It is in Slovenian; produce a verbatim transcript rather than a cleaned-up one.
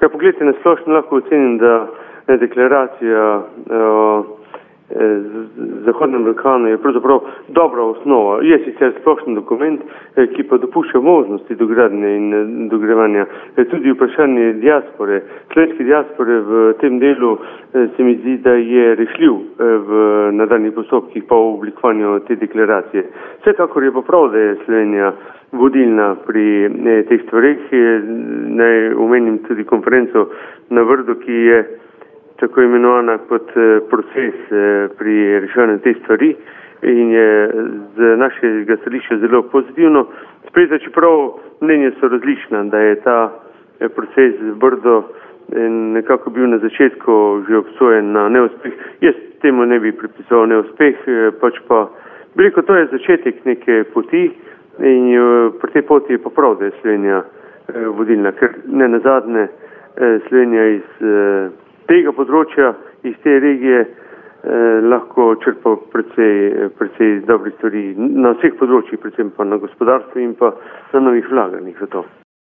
Ja, pogledajte, na splošno lahko ocenim, da deklaracija o Zahodnem Balkanu je pravzaprav dobra osnova. Je sicer splošen dokument, ki pa dopušča možnosti dogradnje in dogrevanja. Tudi vprašanje diaspore, slovenske diaspore v tem delu se mi zdi, da je rešljiv v nadaljnjih postopkih pa v oblikovanju te deklaracije. Vsekakor je pa prav, da je Slovenija vodilna pri teh stvareh. Naj omenim tudi konferenco na Vrdu, ki je tako imenovana kot proces pri reševanju te stvari in je z našega stališča zelo pozitivno. Sprejeta, čeprav mnenja so različna, da je ta proces z Brdo nekako bil na začetku že obsojen na neuspeh. Jaz temu ne bi pripisoval neuspeh, pač pa veliko to je začetek neke poti in pri tej poti je pa prav, da je Slovenija vodilna, ker ne nazadnje Slovenija iz tega področja, iz te regije eh, lahko črpa precej, precej dobrih stvari na vseh področjih, predvsem pa na gospodarstvu in pa na novih vlaganjih za to.